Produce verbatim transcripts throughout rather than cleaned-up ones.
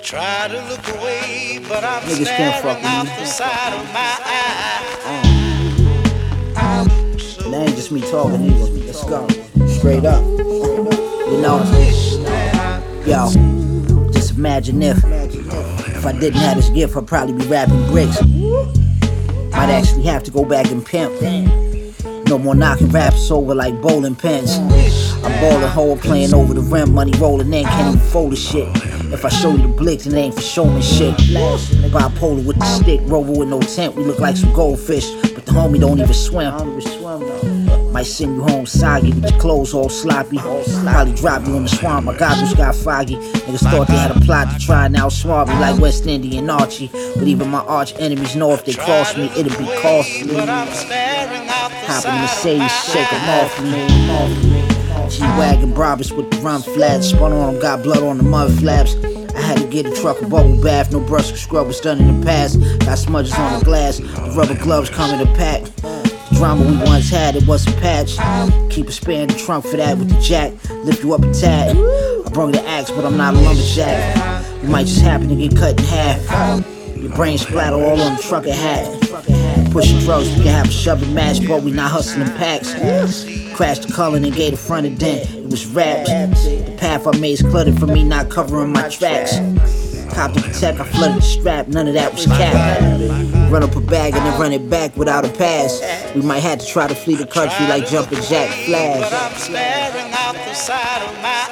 Try to look away, but I'm Niggas can't fuck staring with out me. the side of my eye. Uh, that ain't just me talking, nigga. Let's go. Straight up. You know, yo, just imagine if if I didn't have this gift, I'd probably be rapping bricks. Might actually have to go back and pimp. No more knocking raps over like bowling pins. I'm ballin' hard, playing over the rim, money rolling in, can't even fold the shit. If I show you the blicks, it ain't for showmanship. Bipolar with the stick, rover with no tent, we look like some goldfish, but the homie don't even swim. Might send you home soggy with your clothes all sloppy. Probably drop you in the swamp, my goggles got foggy. Niggas thought they had a plot to try and outsmart me like West Indian Archie. But even my arch enemies know if they cross me, it'll be costly. Hop in the Mercedes, shake them off me. G-Wagon Brabus with the run flats. Spun on them, got blood on the mud flaps. I had to get a truck a bubble bath. No brush or scrub was done in the past. Got smudges on the glass. The rubber gloves come in a pack. The drama we once had, it wasn't patched. Keep a spare in the trunk for that with the jack. Lift you up a tad. I brung the axe, but I'm not a lumberjack. You might just happen to get cut in half. Your brain splatter all on the trucker hat. Pushing drugs, we can have a shoving match, but we not hustling packs. Crashed the color and gave the front a dent. It was wrapped. The path I made is cluttered for me not covering my tracks. Cop to protect, I flooded the strap, none of that was cap. Run up a bag and then run it back without a pass. We might have to try to flee the country like Jumpin' Jack Flash. But I'm staring out the side of my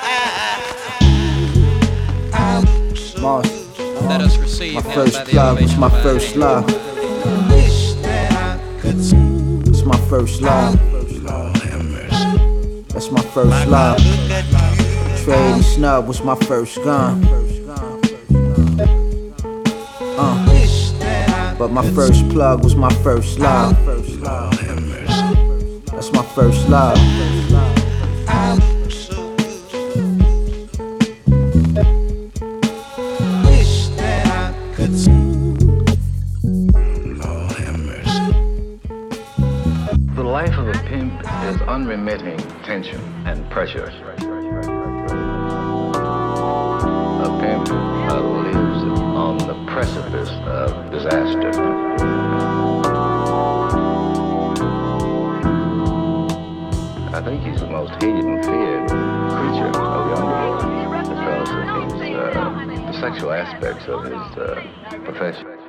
eye. Moss, Let us receive my him first by the plug was elevation my of our first name. love. It's my first love. That's my first love. Trade and snub was my first gun. Uh, but my first plug was my first love. That's my first love. The life of a pimp is unremitting tension and pressure. A pimp uh, lives on the precipice of disaster. I think he's the most hated and feared creature of the underworld because of his, uh, the sexual aspects of his uh, profession.